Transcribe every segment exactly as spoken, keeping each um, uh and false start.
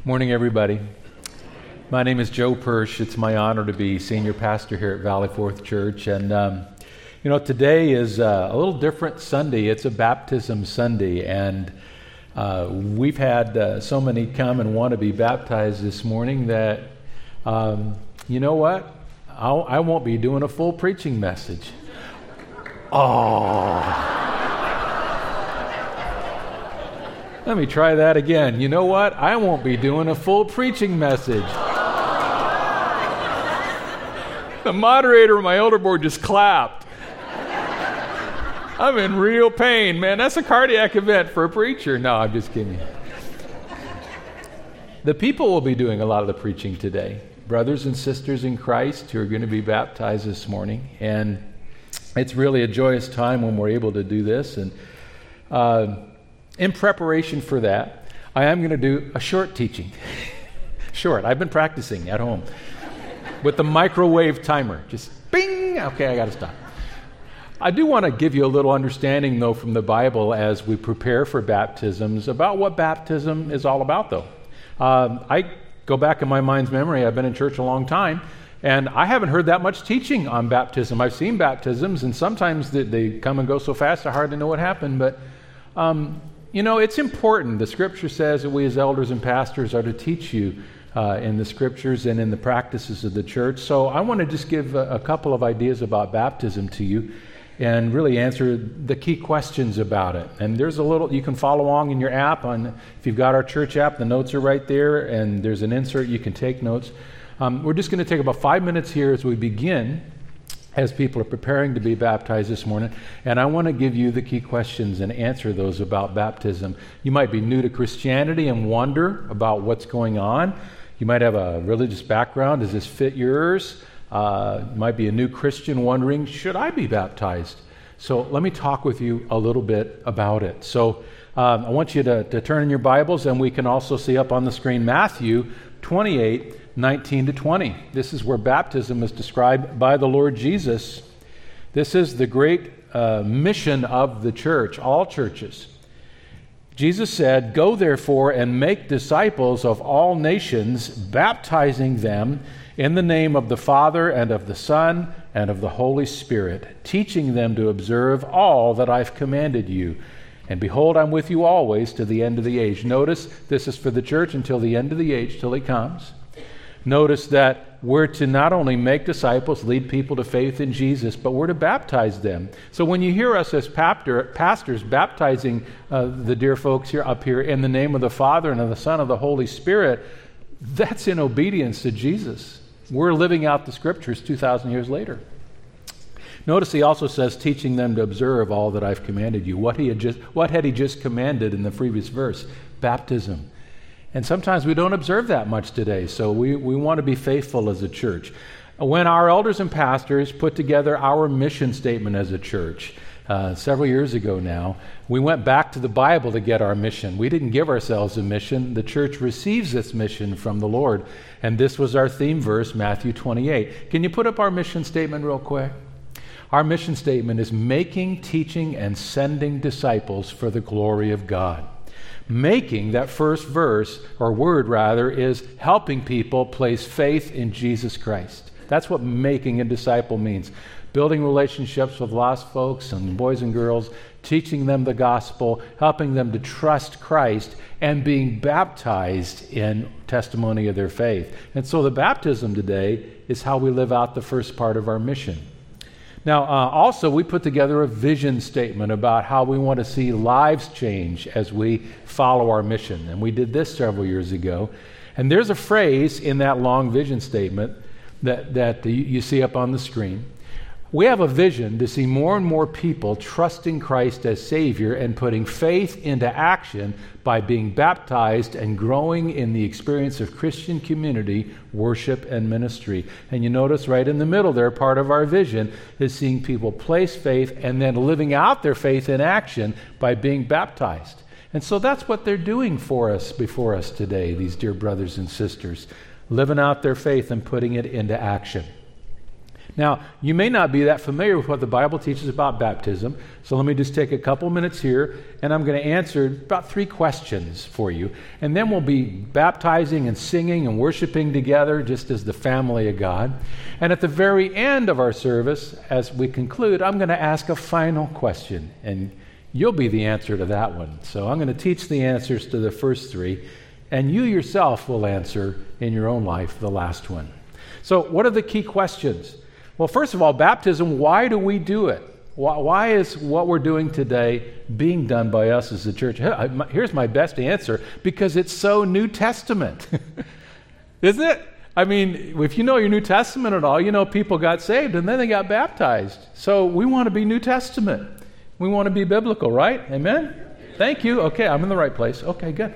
Morning, everybody. My name is Joe Persh. It's my honor to be senior pastor here at Valley Fourth Church. And, um, you know, today is uh, a little different Sunday. It's a baptism Sunday. And uh, we've had uh, so many come and want to be baptized this morning that, um, you know what? I'll, I won't be doing a full preaching message. Oh. Let me try that again. You know what? I won't be doing a full preaching message. The moderator of my elder board just clapped. I'm in real pain, man. That's a cardiac event for a preacher. No, I'm just kidding. The people will be doing a lot of the preaching today. Brothers and sisters in Christ who are going to be baptized this morning. And it's really a joyous time when we're able to do this. And uh, in preparation for that, I am going to do a short teaching. Short. I've been practicing at home with the microwave timer. Just bing! Okay, I got to stop. I do want to give you a little understanding, though, from the Bible as we prepare for baptisms about what baptism is all about, though. Um, I go back in my mind's memory. I've been in church a long time, and I haven't heard that much teaching on baptism. I've seen baptisms, and sometimes they, they come and go so fast I hardly know what happened, but um, you know, it's important. The Scripture says that we as elders and pastors are to teach you uh, in the Scriptures and in the practices of the church. So I want to just give a, a couple of ideas about baptism to you and really answer the key questions about it. And there's a little, you can follow along in your app. On if you've got our church app, the notes are right there, and there's an insert. You can take notes. Um, we're just going to take about five minutes here as we begin, as people are preparing to be baptized this morning, and I want to give you the key questions and answer those about baptism. You might be new to Christianity and wonder about what's going on. You might have a religious background. Does this fit yours? Uh, you might be a new Christian wondering, should I be baptized? So let me talk with you a little bit about it. So um, I want you to, to turn in your Bibles, and we can also see up on the screen Matthew twenty-eight, nineteen to twenty. This is where baptism is described by the Lord Jesus. This is the great uh, mission of the church, all churches. Jesus said, "Go therefore and make disciples of all nations, baptizing them in the name of the Father and of the Son and of the Holy Spirit, teaching them to observe all that I've commanded you. And behold, I'm with you always to the end of the age." Notice, this is for the church until the end of the age, till he comes. Notice that we're to not only make disciples, lead people to faith in Jesus, but we're to baptize them. So when you hear us as pastors baptizing uh, the dear folks here up here in the name of the Father and of the Son and of the Holy Spirit, that's in obedience to Jesus. We're living out the Scriptures two thousand years later. Notice he also says, teaching them to observe all that I've commanded you. What he had just, what had he just commanded in the previous verse? Baptism. And sometimes we don't observe that much today, so we, we want to be faithful as a church. When our elders and pastors put together our mission statement as a church, uh, several years ago now, we went back to the Bible to get our mission. We didn't give ourselves a mission. The church receives this mission from the Lord. And this was our theme verse, Matthew twenty-eight. Can you put up our mission statement real quick? Our mission statement is making, teaching, and sending disciples for the glory of God. Making, that first verse, or word rather, is helping people place faith in Jesus Christ. That's what making a disciple means. Building relationships with lost folks and boys and girls, teaching them the gospel, helping them to trust Christ, and being baptized in testimony of their faith. And so the baptism today is how we live out the first part of our mission. Now, uh, also, we put together a vision statement about how we want to see lives change as we follow our mission. And we did this several years ago. And there's a phrase in that long vision statement that, that you, you see up on the screen. We have a vision to see more and more people trusting Christ as Savior and putting faith into action by being baptized and growing in the experience of Christian community, worship, and ministry. And you notice right in the middle there, part of our vision is seeing people place faith and then living out their faith in action by being baptized. And so that's what they're doing for us, before us today, these dear brothers and sisters, living out their faith and putting it into action. Now, you may not be that familiar with what the Bible teaches about baptism, so let me just take a couple minutes here, and I'm going to answer about three questions for you. And then we'll be baptizing and singing and worshiping together just as the family of God. And at the very end of our service, as we conclude, I'm going to ask a final question, and you'll be the answer to that one. So I'm going to teach the answers to the first three, and you yourself will answer in your own life the last one. So what are the key questions? Well, first of all, baptism, why do we do it? Why, why is what we're doing today being done by us as a church? Here's my best answer, because it's so New Testament. Isn't it? I mean, if you know your New Testament at all, you know people got saved and then they got baptized. So we want to be New Testament. We want to be biblical, right? Amen? Thank you. Okay, I'm in the right place. Okay, good.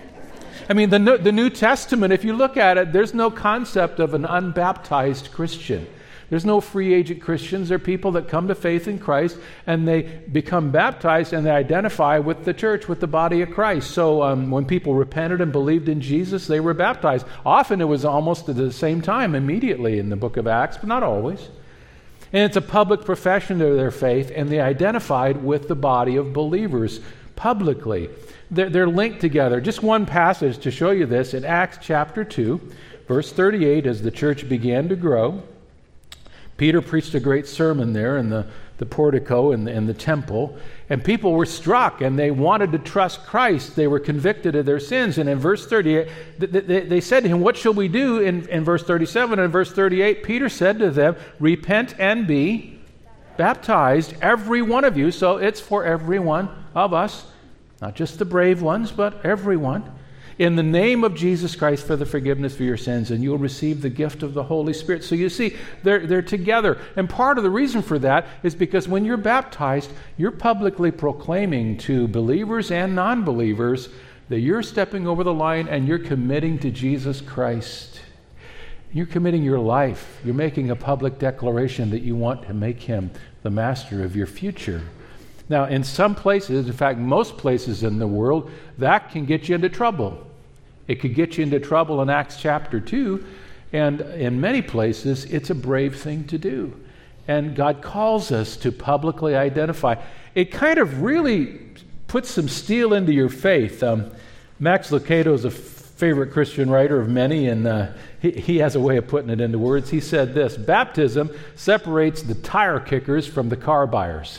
I mean, the, the New Testament, if you look at it, there's no concept of an unbaptized Christian. There's no free agent Christians. They're people that come to faith in Christ and they become baptized and they identify with the church, with the body of Christ. So um, when people repented and believed in Jesus, they were baptized. Often it was almost at the same time, immediately in the book of Acts, but not always. And it's a public profession of their faith, and they identified with the body of believers publicly. They're, they're linked together. Just one passage to show you this. In Acts chapter two, verse thirty-eight, as the church began to grow, Peter preached a great sermon there in the, the portico in the, in the temple, and people were struck, and they wanted to trust Christ. They were convicted of their sins. And in verse thirty-eight, they, they, they said to him, what shall we do? In, in verse thirty-seven and verse thirty-eight, Peter said to them, repent and be baptized, every one of you. So it's for every one of us, not just the brave ones, but everyone, in the name of Jesus Christ for the forgiveness of your sins, and you'll receive the gift of the Holy Spirit. So you see, they're, they're together. And part of the reason for that is because when you're baptized, you're publicly proclaiming to believers and non-believers that you're stepping over the line and you're committing to Jesus Christ. You're committing your life. You're making a public declaration that you want to make him the master of your future. Now, in some places, in fact, most places in the world, that can get you into trouble. It could get you into trouble in Acts chapter two, and in many places, it's a brave thing to do. And God calls us to publicly identify. It kind of really puts some steel into your faith. Um, Max Lucado is a f- favorite Christian writer of many, and uh, he, he has a way of putting it into words. He said this: baptism separates the tire kickers from the car buyers.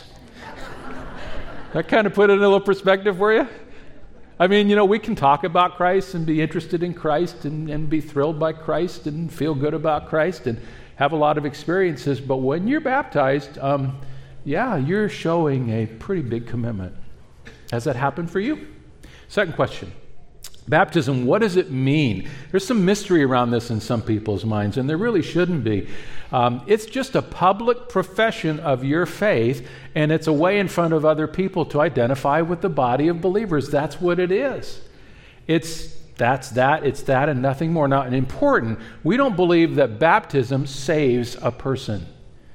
That kind of put it in a little perspective for you? I mean, you know, we can talk about Christ and be interested in Christ and, and be thrilled by Christ and feel good about Christ and have a lot of experiences. But when you're baptized, um, yeah, you're showing a pretty big commitment. Has that happened for you? Second question. Baptism, what does it mean? There's some mystery around this in some people's minds, and there really shouldn't be. Um, it's just a public profession of your faith, and it's a way in front of other people to identify with the body of believers. That's what it is. It's that's that, it's that, and nothing more. Now, and important, we don't believe that baptism saves a person.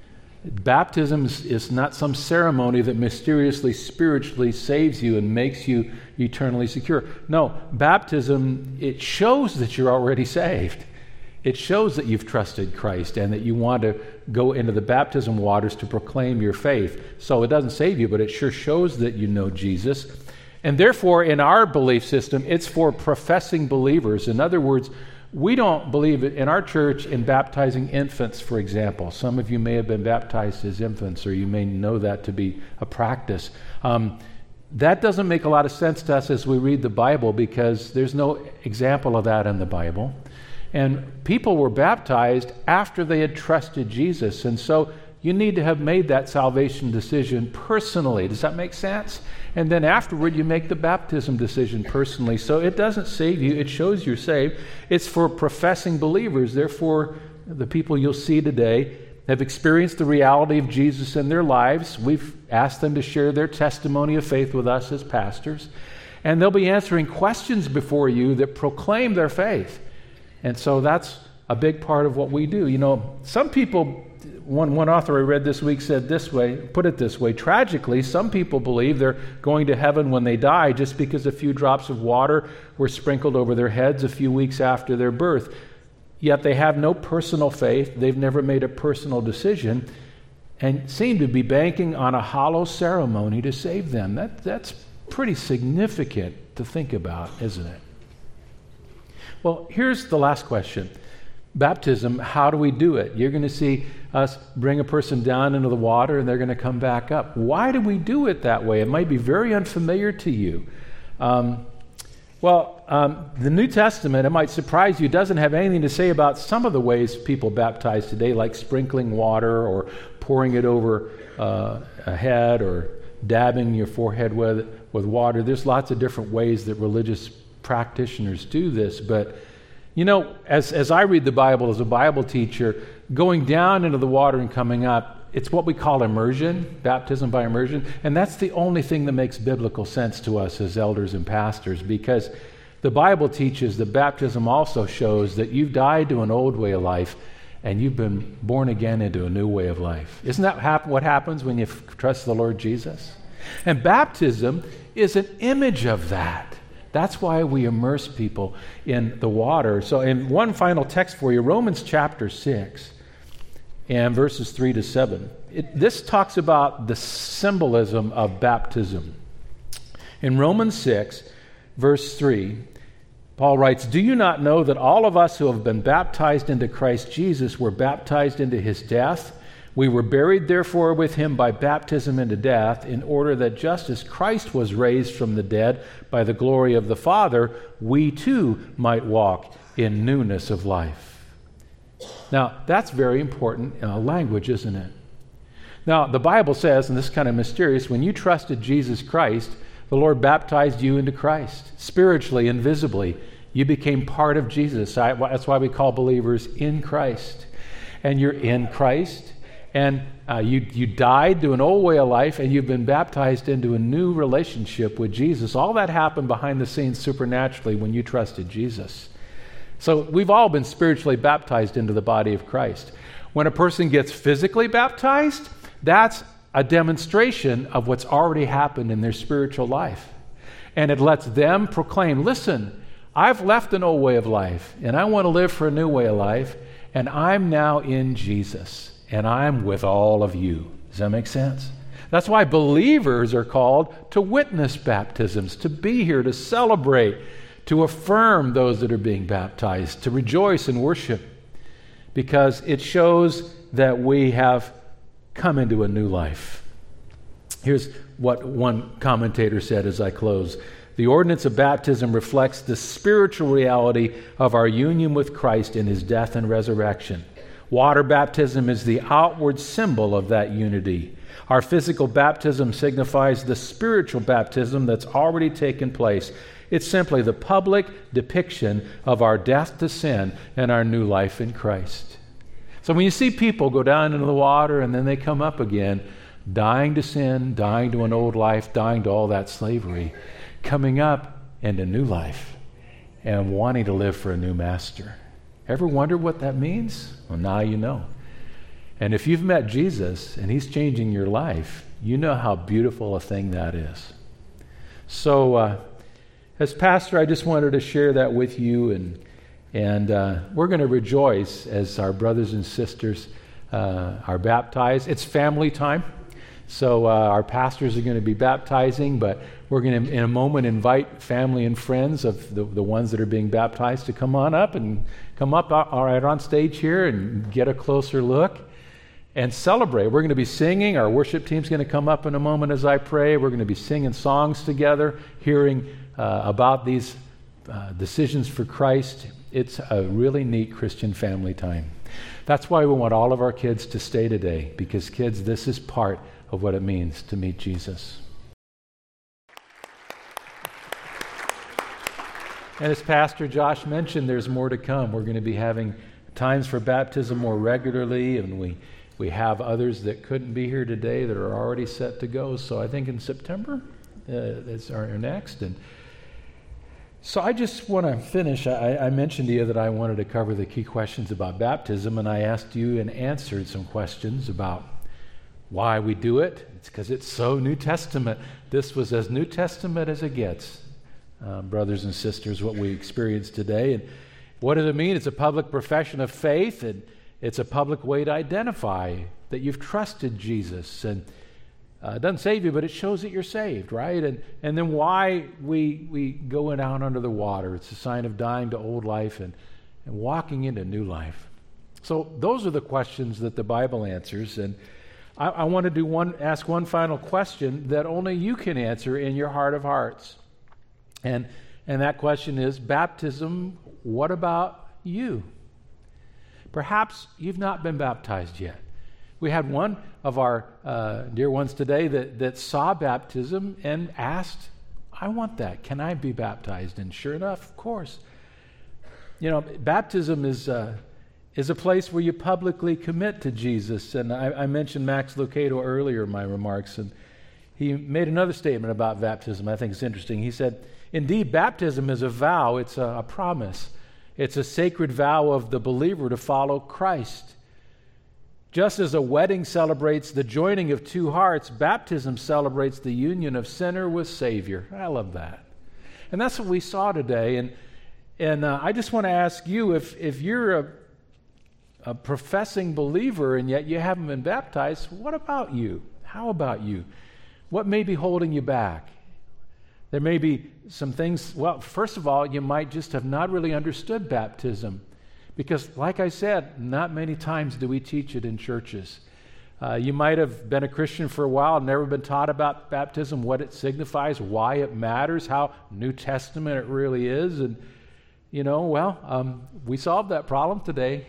Baptism is, is not some ceremony that mysteriously, spiritually saves you and makes you eternally secure. No, baptism, it shows that you're already saved. It shows that you've trusted Christ and that you want to go into the baptism waters to proclaim your faith. So it doesn't save you, but it sure shows that you know Jesus. And therefore, in our belief system, it's for professing believers. In other words, we don't believe in our church in baptizing infants, for example. Some of you may have been baptized as infants, or you may know that to be a practice. Um, that doesn't make a lot of sense to us as we read the Bible, because there's no example of that in the Bible. And people were baptized after they had trusted Jesus. And so you need to have made that salvation decision personally. Does that make sense? And then afterward, you make the baptism decision personally. So it doesn't save you. It shows you're saved. It's for professing believers. Therefore, the people you'll see today have experienced the reality of Jesus in their lives. We've asked them to share their testimony of faith with us as pastors. And they'll be answering questions before you that proclaim their faith. And so that's a big part of what we do. You know, some people... One, one author I read this week said this way, put it this way: tragically, some people believe they're going to heaven when they die just because a few drops of water were sprinkled over their heads a few weeks after their birth. yet they have no personal faith. They've never made a personal decision and seem to be banking on a hollow ceremony to save them. That, that's pretty significant to think about, isn't it? Well, here's the last question. Baptism, how do we do it? You're going to see us bring a person down into the water and they're going to come back up. Why do we do it that way? It might be very unfamiliar to you. Um, well, um, the New Testament, it might surprise you, doesn't have anything to say about some of the ways people baptize today, like sprinkling water or pouring it over uh, a head or dabbing your forehead with, with water. There's lots of different ways that religious practitioners do this, but you know, as, as I read the Bible as a Bible teacher, going down into the water and coming up, it's what we call immersion, baptism by immersion, and that's the only thing that makes biblical sense to us as elders and pastors, because the Bible teaches that baptism also shows that you've died to an old way of life and you've been born again into a new way of life. Isn't that hap- what happens when you f- trust the Lord Jesus? And baptism is an image of that. That's why we immerse people in the water. So in one final text for you, Romans chapter six and verses three to seven. It, this talks about the symbolism of baptism. In Romans six, verse three, Paul writes, "Do you not know that all of us who have been baptized into Christ Jesus were baptized into his death? We were buried, therefore, with him by baptism into death, in order that just as Christ was raised from the dead by the glory of the Father, we too might walk in newness of life." Now, that's very important uh, language, isn't it? Now, the Bible says, and this is kind of mysterious, when you trusted Jesus Christ, the Lord baptized you into Christ. Spiritually and visibly, you became part of Jesus. I, that's why we call believers in Christ. And you're in Christ. And uh, you, you died to an old way of life, and you've been baptized into a new relationship with Jesus. All that happened behind the scenes supernaturally when you trusted Jesus. So we've all been spiritually baptized into the body of Christ. When a person gets physically baptized, that's a demonstration of what's already happened in their spiritual life. And it lets them proclaim, listen, I've left an old way of life, and I want to live for a new way of life, and I'm now in Jesus. And I'm with all of you. Does that make sense? That's why believers are called to witness baptisms, to be here, to celebrate, to affirm those that are being baptized, to rejoice and worship, because it shows that we have come into a new life. Here's what one commentator said as I close. The ordinance of baptism reflects the spiritual reality of our union with Christ in his death and resurrection. Water baptism is the outward symbol of that unity. Our physical baptism signifies the spiritual baptism that's already taken place. It's simply the public depiction of our death to sin and our new life in Christ. So when you see people go down into the water and then they come up again, dying to sin, dying to an old life, dying to all that slavery, coming up into new life and wanting to live for a new master. Ever wonder what that means? Well, now you know. And if you've met Jesus and he's changing your life, you know how beautiful a thing that is. So uh, as pastor, I just wanted to share that with you, and and uh, we're going to rejoice as our brothers and sisters uh, are baptized. It's family time. So uh, our pastors are going to be baptizing, but we're going to, in a moment, invite family and friends of the, the ones that are being baptized to come on up and come up all right on stage here and get a closer look and celebrate. We're going to be singing. Our worship team's going to come up in a moment as I pray. We're going to be singing songs together, hearing uh, about these uh, decisions for Christ. It's a really neat Christian family time. That's why we want all of our kids to stay today, because kids, this is part of what it means to meet Jesus. And as Pastor Josh mentioned, there's more to come. We're going to be having times for baptism more regularly, and we, we have others that couldn't be here today that are already set to go. So I think in September uh, is our next. And so I just want to finish. I, I mentioned to you that I wanted to cover the key questions about baptism, and I asked you and answered some questions about why we do it. It's because it's so New Testament. This was as New Testament as it gets, uh, brothers and sisters, what we experience today. And, What does it mean? It's a public profession of faith, and it's a public way to identify that you've trusted Jesus. And uh, it doesn't save you, but it shows that you're saved, right? And and then why we we go down under the water. It's a sign of dying to old life and, and walking into new life. So those are the questions that the Bible answers. And I, I want to do one, ask one final question that only you can answer in your heart of hearts. And and that question is, baptism, what about you? Perhaps you've not been baptized yet. We had one of our uh, dear ones today that, that saw baptism and asked, I want that. Can I be baptized? And sure enough, of course. You know, baptism is, uh, is a place where you publicly commit to Jesus. And I, I mentioned Max Lucado earlier in my remarks, and he made another statement about baptism I think is interesting. He said, indeed, baptism is a vow. It's a, a promise. It's a sacred vow of the believer to follow Christ. Just as a wedding celebrates the joining of two hearts, baptism celebrates the union of sinner with Savior. I love that. And that's what we saw today. And and uh, I just want to ask you, if, if you're a, a professing believer and yet you haven't been baptized, what about you? How about you? What may be holding you back? There may be some things. Well, first of all, you might just have not really understood baptism. Because, like I said, not many times do we teach it in churches. Uh, you might have been a Christian for a while, never been taught about baptism, what it signifies, why it matters, how New Testament it really is. And, you know, well, um, we solved that problem today.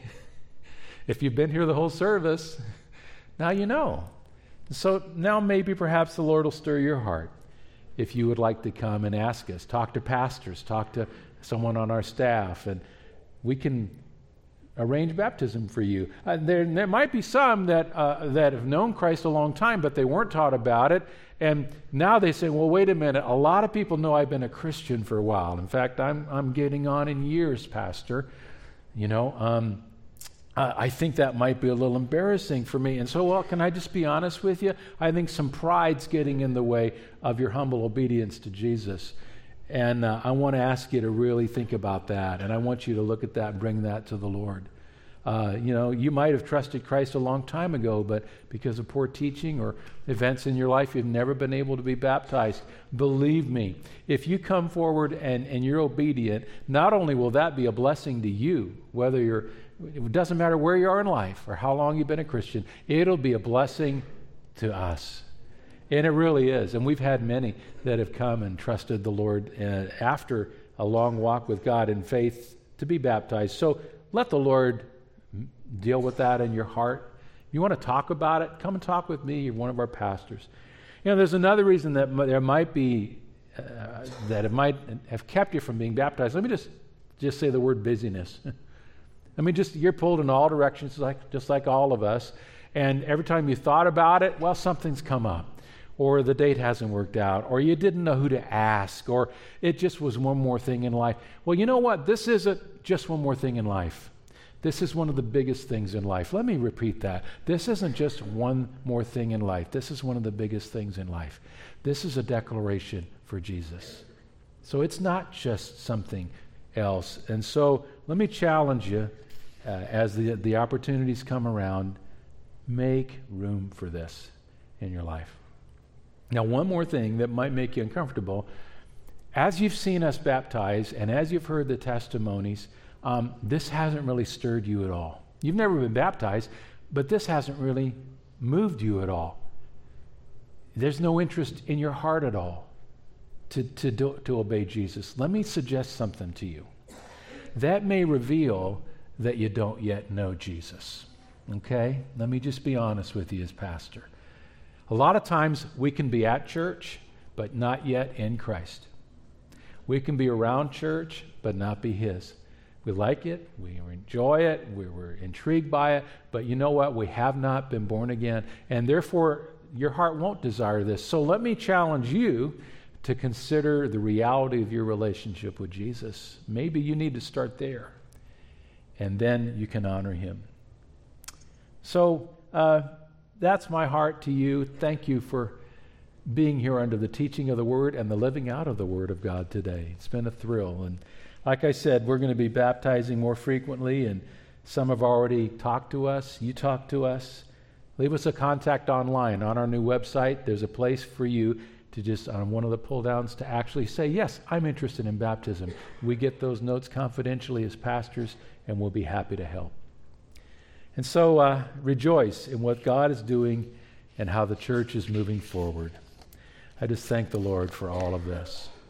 If you've been here the whole service, now you know. So now maybe perhaps the Lord will stir your heart if you would like to come and ask us. Talk to pastors, talk to someone on our staff, and we can arrange baptism for you. Uh, there, there might be some that uh, that have known Christ a long time, but they weren't taught about it. And now they say, well, wait a minute. A lot of people know I've been a Christian for a while. In fact, I'm I'm getting on in years, Pastor. You know, um, I, I think that might be a little embarrassing for me. And so, well, can I just be honest with you? I think some pride's getting in the way of your humble obedience to Jesus. And uh, I want to ask you to really think about that. And I want you to look at that and bring that to the Lord. Uh, you know, you might have trusted Christ a long time ago, but because of poor teaching or events in your life, you've never been able to be baptized. Believe me, if you come forward and, and you're obedient, not only will that be a blessing to you, whether you're, it doesn't matter where you are in life or how long you've been a Christian, it'll be a blessing to us. And it really is. And we've had many that have come and trusted the Lord uh, after a long walk with God in faith to be baptized. So let the Lord deal with that in your heart. You want to talk about it? Come and talk with me. You're one of our pastors. You know, there's another reason that m- there might be, uh, that it might have kept you from being baptized. Let me just, just say the word busyness. I mean, just you're pulled in all directions, like just like all of us. And every time you thought about it, well, something's come up. Or the date hasn't worked out, or you didn't know who to ask, or it just was one more thing in life. Well, you know what? This isn't just one more thing in life. This is one of the biggest things in life. Let me repeat that. This isn't just one more thing in life. This is one of the biggest things in life. This is a declaration for Jesus. So it's not just something else. And so let me challenge you uh, as the, the opportunities come around, make room for this in your life. Now, one more thing that might make you uncomfortable. As you've seen us baptize and as you've heard the testimonies, um, this hasn't really stirred you at all. You've never been baptized, but this hasn't really moved you at all. There's no interest in your heart at all to, to, do, to obey Jesus. Let me suggest something to you. That may reveal that you don't yet know Jesus. Okay? Let me just be honest with you as pastor. A lot of times we can be at church, but not yet in Christ. We can be around church, but not be His. We like it, we enjoy it, we were intrigued by it, but you know what? We have not been born again, and therefore your heart won't desire this. So let me challenge you to consider the reality of your relationship with Jesus. Maybe you need to start there, and then you can honor Him. So, uh, that's my heart to you. Thank you for being here under the teaching of the Word and the living out of the Word of God today. It's been a thrill, and like I said, we're going to be baptizing more frequently, and some have already talked to us. You talk to us. Leave us a contact online. On our new website, there's a place for you to just, on one of the pull-downs, to actually say, yes, I'm interested in baptism. We get those notes confidentially as pastors, and we'll be happy to help. And so uh, rejoice in what God is doing and how the church is moving forward. I just thank the Lord for all of this.